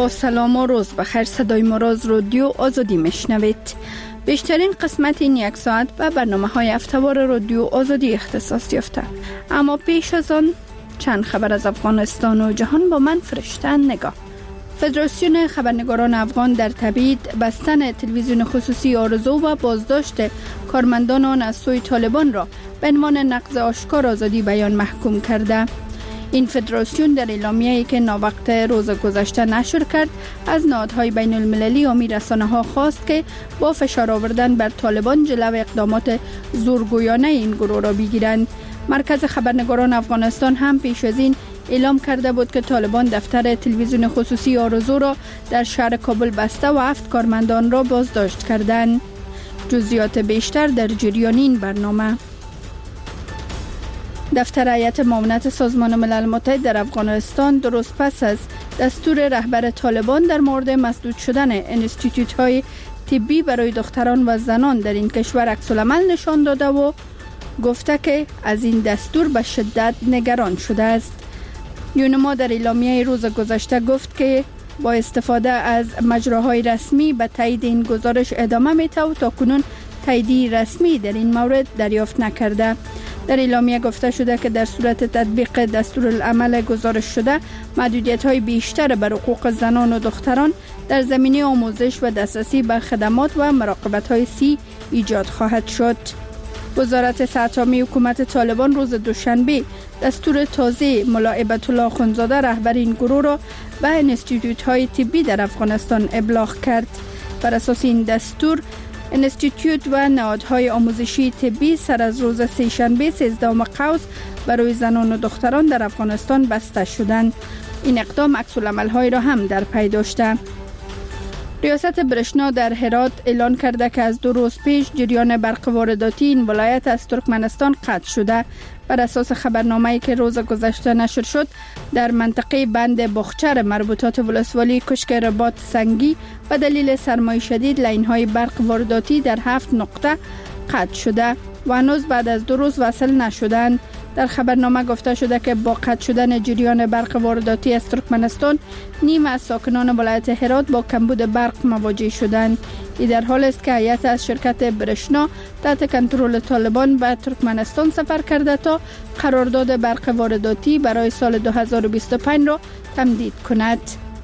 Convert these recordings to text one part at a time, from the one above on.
با سلام و روز بخیر. صدای ما را از رادیو آزادی میشنوید. بیشترین قسمت این یک ساعت به برنامه‌های هفته‌وار رادیو آزادی اختصاص یافته. اما پیش از آن چند خبر از افغانستان و جهان با من فرشته نگاه. فدراسیون خبرنگاران افغان در تبعید بستن تلویزیون خصوصی آرزو و بازداشت کارمندان آن از سوی طالبان را به عنوان نقض آشکار آزادی بیان محکوم کرده. این فدراسیون در اعلامیه‌ای که ناوقت روز گذشته نشر کرد از نهادهای بین المللی و رسانه‌ها خواست که با فشار آوردن بر طالبان جلو اقدامات زورگویانه این گروه را بگیرند. مرکز خبرنگاران افغانستان هم پیش از این اعلام کرده بود که طالبان دفتر تلویزیون خصوصی آرزو را در شهر کابل بسته و 7 کارمندان را بازداشت کردند. جزئیات بیشتر در جریان این برنامه. دفتر هیئت معاونت سازمان ملل متحد در افغانستان درست پس از دستور رهبر طالبان در مورد مسدود شدن انستیتوت‌های طبی برای دختران و زنان در این کشور عکس‌العمل نشان داده و گفته که از این دستور به شدت نگران شده است. یونما در اعلامیه روز گذشته گفت که با استفاده از مجراهای رسمی به تایید این گزارش ادامه می‌دهد و تاکنون تاییدی رسمی در این مورد دریافت نکرده. در اعلامیه گفته شده که در صورت تطبیق دستورالعمل گزارش شده محدودیت‌های بیشتر بر حقوق زنان و دختران در زمینه آموزش و دسترسی به خدمات و مراقبت‌های صحی ایجاد خواهد شد. وزارت صحت عامه حکومت طالبان روز دوشنبه دستور تازه ملا هیبت الله اخوندزاده رهبر این گروه را به انستیتوت‌های طبی در افغانستان ابلاغ کرد. بر اساس این دستور انستیتوت و نهادهای آموزشی طبی سر از روز سه‌شنبه 13 قوس برای زنان و دختران در افغانستان بسته شدند. این اقدام عکس‌العمل‌های را هم در پی داشته. ریاست برشنا در هرات اعلان کرده که از 2 روز پیش جریان برق وارداتی این ولایت از ترکمنستان قطع شده. بر اساس خبرنامه‌ای که روز گذشته نشر شد در منطقه بند بخچر مربوطات ولسوالی کشک رباط سنگی به دلیل سرمای شدید لاین‌های برق وارداتی در 7 نقطه قطع شده و هنوز بعد از 2 روز وصل نشدند. در خبرنامه گفته شده که با قطع شدن جریان برق وارداتی از ترکمنستان نیم از ساکنان ولایت هرات با کمبود برق مواجه شدند. این در حال است که هیئت از شرکت برشنا تحت کنترل طالبان به ترکمنستان سفر کرده تا قرارداد برق وارداتی برای سال 2025 را تمدید کند.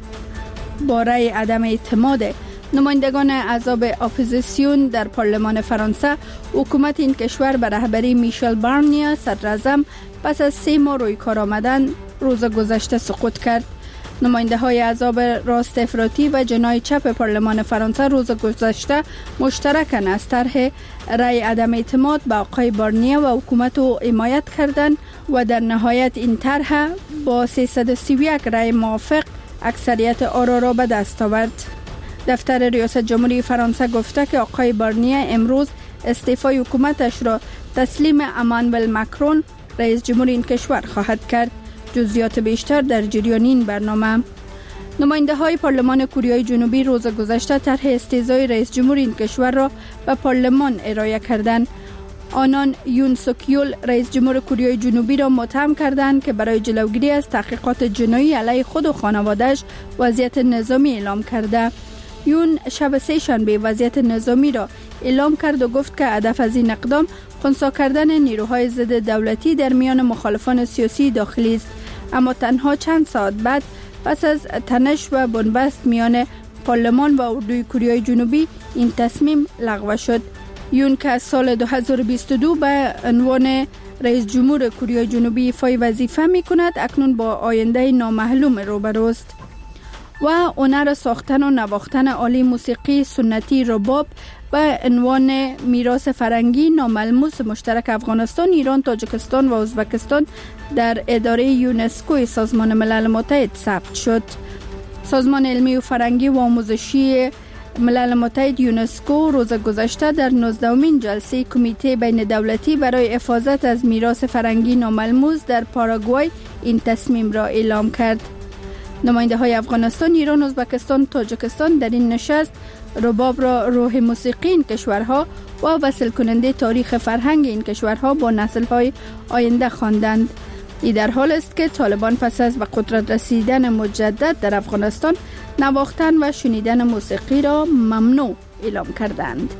باره عدم اعتماد نمایندگان احزاب اپوزیسیون در پارلمان فرانسه حکومت این کشور به رهبری میشل بارنیه صدراعظم پس از 3 ماه روی کار آمدن روز گذشته سقوط کرد. نماینده های احزاب راست افراطی و جناح چپ پارلمان فرانسه روز گذشته مشترکاً از طرح رأی عدم اعتماد به آقای بارنیه و حکومت او حمایت کردند و در نهایت این طرح با 331 رأی موافق اکثریت آرا را به دست آورد. دفتر ریاست جمهوری فرانسه گفته که آقای بارنیه امروز استعفای حکومتش را تسلیم امانوئل ماکرون رئیس جمهور این کشور خواهد کرد. جزئیات بیشتر در جریان این برنامه. نماینده های پارلمان کره جنوبی روز گذشته طرح استعزای رئیس جمهور این کشور را به پارلمان ارائه کردند. آنان یون سوک یول رئیس جمهور کره جنوبی را متهم کردند که برای جلوگیری از تحقیقات جنایی علیه خود و خانواده‌اش وضعیت نظامی اعلام کرده. یون شب سه‌شنبه وضعیت نظامی را اعلام کرد و گفت که هدف از این اقدام خنثی کردن نیروهای ضد دولتی در میان مخالفان سیاسی داخلی است. اما تنها چند ساعت بعد پس از تنش و بنبست میان پارلمان و اردوی کره جنوبی این تصمیم لغو شد. یون که از سال 2022 به عنوان رئیس جمهور کره جنوبی ایفای وظیفه می‌کند اکنون با آینده نامعلوم روبروست. و هنر ساختن و نواختن آله موسیقی سنتی رباب به عنوان میراث فرهنگی ناملموس مشترک افغانستان، ایران، تاجیکستان و ازبکستان در اداره یونسکو سازمان ملل متحد ثبت شد. سازمان علمی و فرهنگی و آموزشی ملل متحد یونسکو روز گذشته در 19مین جلسه کمیته بین دولتی برای حفاظت از میراث فرهنگی ناملموس در پاراگوای این تصمیم را اعلام کرد. نماینده های افغانستان، ایران، ازبکستان، تاجیکستان در این نشست رباب را روح موسیقی این کشورها و وصل کننده تاریخ فرهنگ این کشورها با نسل‌های آینده خواندند. این در حال است که طالبان پس از به قدرت رسیدن مجدد در افغانستان نواختن و شنیدن موسیقی را ممنوع اعلام کردند.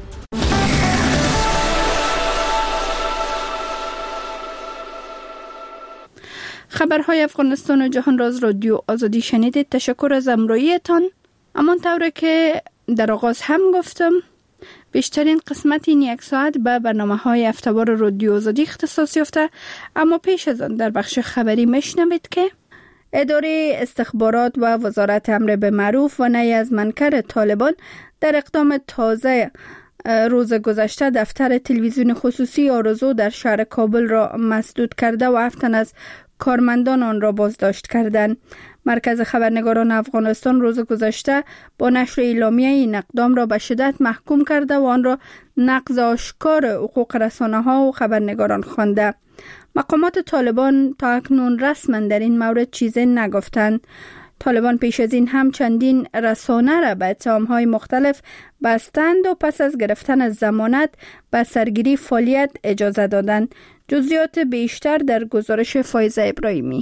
خبرهای افغانستان و جهان را از رادیو آزادی شنیدید. تشکر از همراهیتان. همانطور که در آغاز هم گفتم، بیشترین قسمت این یک ساعت به برنامه‌های هفته‌وار رادیو آزادی اختصاص یافته، اما پیش از آن در بخش خبری میشنوید که اداره استخبارات و وزارت امر به معروف و نهی از منکر طالبان در اقدام تازه روز گذشته دفتر تلویزیون خصوصی آرزو در شهر کابل را مسدود کرده و 7 تن از کارمندان آن را بازداشت کردند. مرکز خبرنگاران افغانستان روز گذشته با نشر اعلامیه این اقدام را به شدت محکوم کرده و آن را نقض آشکار حقوق رسانه‌ها و خبرنگاران خوانده. مقامات طالبان تا اکنون رسما در این مورد چیزی نگفتند. طالبان پیش از این هم چندین رسانه را به اتهام‌های مختلف بستند و پس از گرفتن ضمانت به سرگیری فعالیت اجازه دادند. جزئیات بیشتر در گزارش فایزه ابراهیمی.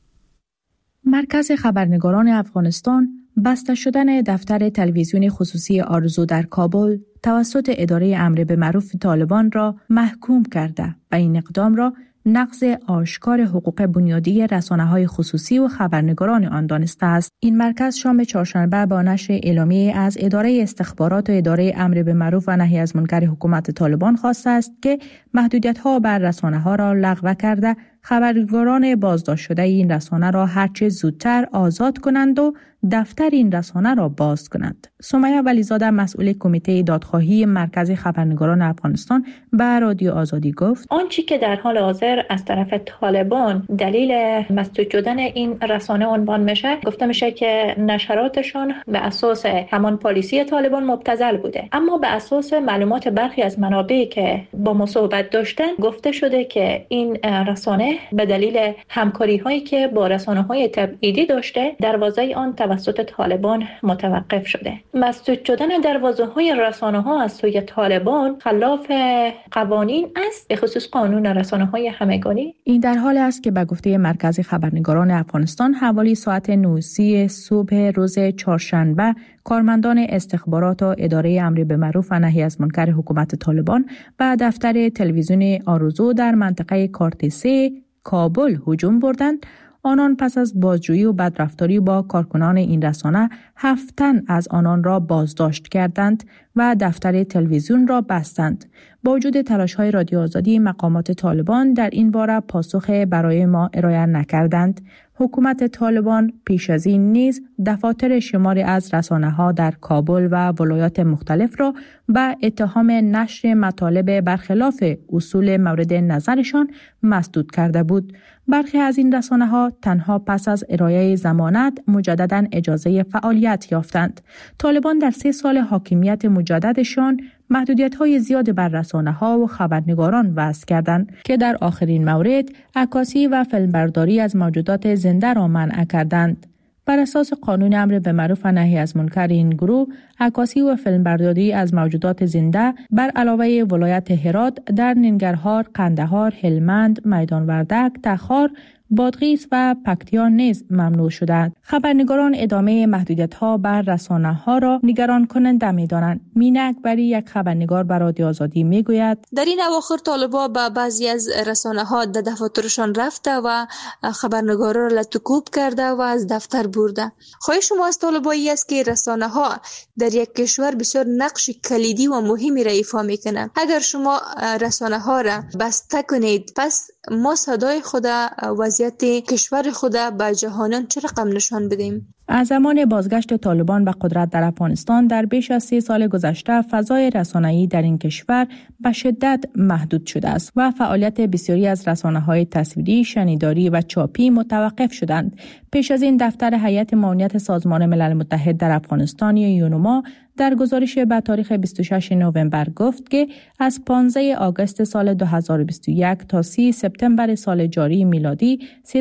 مرکز خبرنگاران افغانستان بسته شدن دفتر تلویزیون خصوصی آرزو در کابل توسط اداره امر به معروف طالبان را محکوم کرده و این اقدام را نقض آشکار حقوق بنیادی رسانه‌های خصوصی و خبرنگاران آن دانسته است. این مرکز شام چهارشنبه با نشر اعلامیه از اداره استخبارات و اداره امر به معروف و نهی از منکر حکومت طالبان خواسته است که محدودیت‌ها بر رسانه‌ها را لغو کرده خبرنگاران بازداشت شده این رسانه را هرچه زودتر آزاد کنند و دفتر این رسانه را باز کنند. سمیه ولیزاده مسئول کمیته دادخواهی مرکز خبرنگاران افغانستان به رادیو آزادی گفت: آنچه که در حال حاضر از طرف طالبان دلیل مسدود شدن این رسانه عنوان میشه، گفته میشه که نشراتشان به اساس همان پالیسی طالبان مبتذل بوده، اما به اساس معلومات برخی از منابعی که با ما صحبت داشتن گفته شده که این رسانه به دلیل همکاری هایی که با رسانه های تبعیدی داشته دروازه آن توسط طالبان متوقف شده. مسدود شدن دروازه های رسانه ها از سوی طالبان خلاف قوانین است، به خصوص قانون رسانه های همگانی. این در حال است که به گفته مرکز خبرنگاران افغانستان حوالی ساعت 9 صبح روز چهارشنبه کارمندان استخبارات و اداره امر به معروف و نهی از منکر حکومت طالبان به دفتر تلویزیون آرزو در منطقه کارتسه کابل هجوم بردند. آنان پس از بازجویی و بدرفتاری با کارکنان این رسانه 7 تن از آنان را بازداشت کردند و دفتر تلویزیون را بستند. با وجود تلاش‌های رادیو آزادی، مقامات طالبان در این باره پاسخ برای ما ارائه نکردند. حکومت طالبان پیش از این نیز دفاتر شماری از رسانه‌ها در کابل و ولایات مختلف را به اتهام نشر مطالب برخلاف اصول مورد نظرشان مسدود کرده بود. برخی از این رسانه‌ها تنها پس از ارائه ضمانت مجدداً اجازه فعالیت یافتند. طالبان در 3 سال حاکمیت مجددشان محدودیت‌های زیاد بر رسانه‌ها و خبرنگاران وضع کردند که در آخرین مورد عکاسی و فیلمبرداری از موجودات زنده را منع کردند. بر اساس قانون امر به معروف و نهی از منکر این گروه، عکاسی و فیلمبرداری از موجودات زنده بر علاوه ولایت هرات در ننگرهار، قندهار، هلمند، میدان وردک، تخار، بادغیس و پکتیا نیز ممنوع شدند. خبرنگاران ادامه محدودیت‌ها بر رسانه‌ها را نگران کننده می‌دانند. مینا اکبری، یک خبرنگار بر رادیو آزادی میگوید: در این اواخر طالبان با بعضی از رسانه‌ها در دفاترشان رفته و خبرنگاران را لطکوب کرده و از دفتر برده. خواهش ما از طالبان است که رسانه‌ها در یک کشور بسیار نقش کلیدی و مهمی را ایفا می‌کنند. اگر شما رسانه‌ها را بسته کنید، پس ما صدای خود وضعیت کشور خود به جهانیان چه رقم نشان بدیم؟ از زمان بازگشت طالبان به قدرت در افغانستان در بیش از 3 سال گذشته فضای رسانه‌ای در این کشور به شدت محدود شده است و فعالیت بسیاری از رسانه‌های تصویری، شنیداری و چاپی متوقف شدند. پیش از این دفتر هیئت معاونت سازمان ملل متحد در افغانستان یونما در گزارش به تاریخ 26 نوامبر گفت که از 15 آگوست سال 2021 تا 30 سپتامبر سال جاری میلادی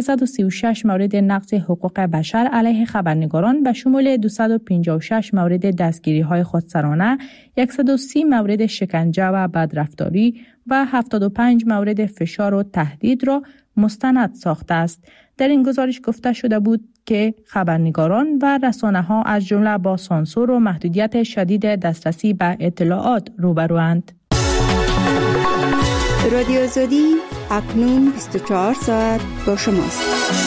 336 مورد نقض حقوق بشر علیه خبرنگاران به شمول 256 مورد دستگیری‌های خودسرانه، 130 مورد شکنجه و بدرفتاری و 75 مورد فشار و تهدید را مستند ساخته است. در این گزارش گفته شده بود که خبرنگاران و رسانه‌ها از جمله با سانسور و محدودیت شدید دسترسی به اطلاعات روبروند. رادیو آزادی اکنون 24 ساعت با شماست.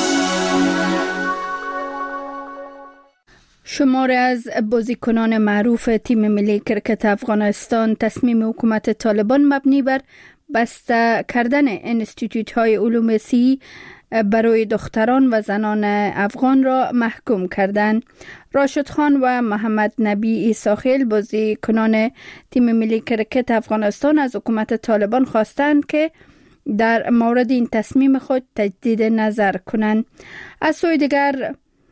شماری از بازیکنان معروف تیم ملی کرکت افغانستان تصمیم حکومت طالبان مبنی بر بسته کردن انستیتوت‌های علوم صحی برای دختران و زنان افغان را محکوم کردند. راشد خان و محمد نبی عیساخیل بازیکنان تیم ملی کرکت افغانستان از حکومت طالبان خواستند که در مورد این تصمیم خود تجدید نظر کنند. از سوی دیگر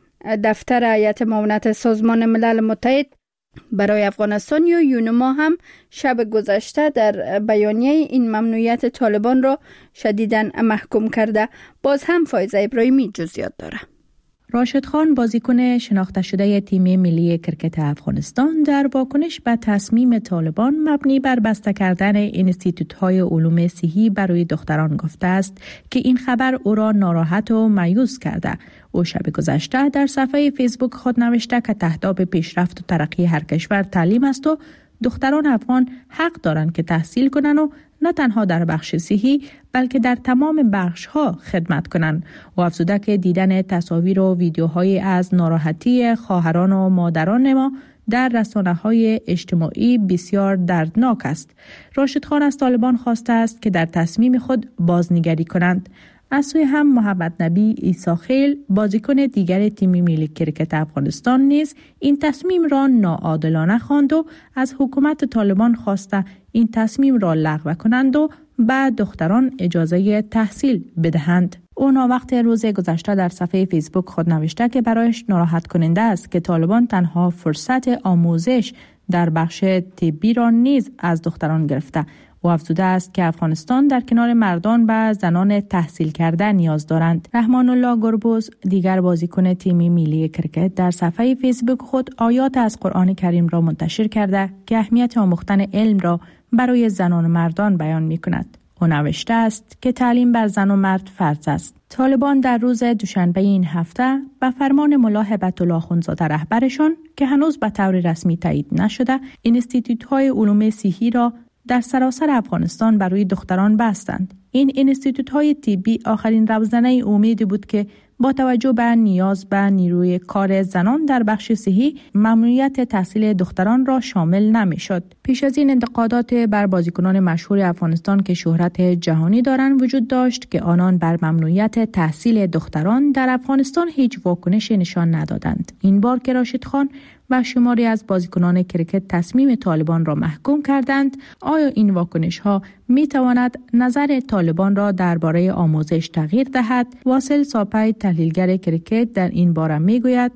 دفتر هیئت معاونت سازمان ملل متحد برای افغانستان یا یونما هم شب گذشته در بیانیه این ممنوعیت طالبان را شدیداً محکوم کرده. باز هم فایزه ابراهیمی جزئیات داره. راشد خان بازیکن شناخته شده تیم ملی کرکت افغانستان در واکنش به تصمیم طالبان مبنی بر بسته کردن انستیتوت‌های علوم صحی برای دختران گفته است که این خبر او را ناراحت و مایوس کرده. او شب گذشته در صفحه فیسبوک خود نوشته که تهداب پیشرفت و ترقی هر کشور تعلیم است و دختران افغان حق دارند که تحصیل کنند و نه تنها در بخش صحی بلکه در تمام بخش‌ها خدمت کنند. و افزوده که دیدن تصاویر و ویدیوهای از ناراحتی خواهران و مادران ما در رسانه‌های اجتماعی بسیار دردناک است. راشد خان از طالبان خواسته است که در تصمیم خود بازنگری کنند. از سوی هم محمد نبی عیساخیل بازیکن دیگر تیم ملی کرکت افغانستان نیز این تصمیم را ناعادلانه خواند و از حکومت طالبان خواسته این تصمیم را لغو کنند و به دختران اجازه تحصیل بدهند. او وقت روز گذشته در صفحه فیسبوک خود نوشته که برایش ناراحت کننده است که طالبان تنها فرصت آموزش در بخش طبی را نیز از دختران گرفته. و افزوده است که افغانستان در کنار مردان و زنان تحصیل کرده نیاز دارند. رحمان الله گربوز دیگر بازیکن تیم ملی کرکت در صفحه فیسبوک خود آیات از قرآن کریم را منتشر کرده که اهمیت آموختن علم را برای زنان و مردان بیان می کند. او نوشته است که تعلیم بر زن و مرد فرض است. طالبان در روز دوشنبه این هفته به فرمان ملا هبت الله اخوندزاده رهبرشان که هنوز به طور رسمی تایید نشده انستیتوت‌های علوم صحی را در سراسر افغانستان برای دختران بستند. این انستیتوت‌های طبی آخرین روزنه امید بود که با توجه به نیاز به نیروی کار زنان در بخش صحی ممنوعیت تحصیل دختران را شامل نمی‌شد. پیش از این انتقادات بر بازیکنان مشهور افغانستان که شهرت جهانی دارند وجود داشت که آنان بر ممنوعیت تحصیل دختران در افغانستان هیچ واکنش نشان ندادند. این بار که راشد خان و شماری از بازیکنان کرکت تصمیم طالبان را محکوم کردند، آیا این واکنش ها می تواند نظر طالبان را درباره آموزش تغییر دهد؟ واصل ساپای تحلیلگر کرکت در این باره می گوید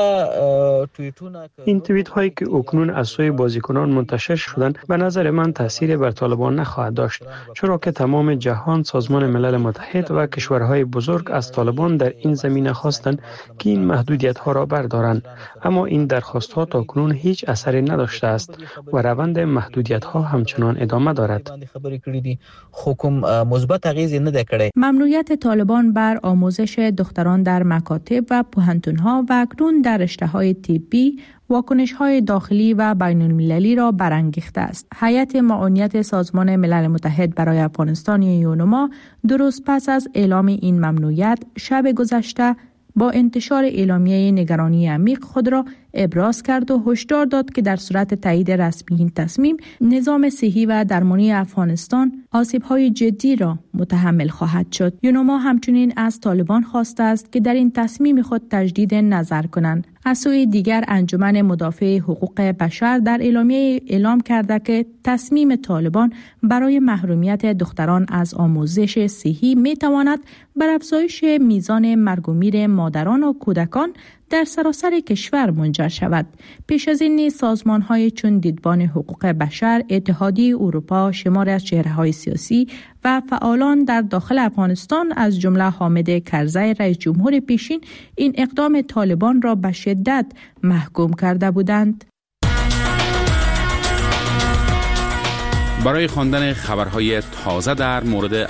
این توییت هایی که اکنون از سوی بازیکنان منتشر شدند به نظر من تأثیری بر طالبان نخواهد داشت، چرا که تمام جهان، سازمان ملل متحد و کشورهای بزرگ از طالبان در این زمینه خواستند که این محدودیت ها را بردارند، اما این درخواست ها تا کنون هیچ اثری نداشته است و روند محدودیت ها همچنان ادامه دارد. ممنوعیت طالبان بر آموزش دختران در مکاتب و پوهنتون ها و اکنون در رشته های طبی واکنش های داخلی و بین المللی را برانگیخته است. هیئت معاونت سازمان ملل متحد برای افغانستان یونما درست پس از اعلام این ممنوعیت شب گذشته با انتشار اعلامیه نگرانی عمیق خود را ابراز کرد و هشدار داد که در صورت تایید رسمی این تصمیم نظام صحی و درمانی افغانستان آسیب‌های جدی را متحمل خواهد شد. یونما همچنین از طالبان خواسته است که در این تصمیم خود تجدید نظر کنند. از سوی دیگر انجمن مدافع حقوق بشر در اعلامیه اعلام کرده که تصمیم طالبان برای محرومیت دختران از آموزش صحی می‌تواند بر افزایش میزان مرگ و میر مادران و کودکان در سراسر کشور منجر شود. پیش از این سازمان‌های چون دیدبان حقوق بشر، اتحادیه اروپا، شماری از چهره‌های سیاسی و فعالان در داخل افغانستان از جمله حامد کرزی رئیس جمهور پیشین این اقدام طالبان را به شدت محکوم کرده بودند. برای خواندن خبرهای تازه در مورد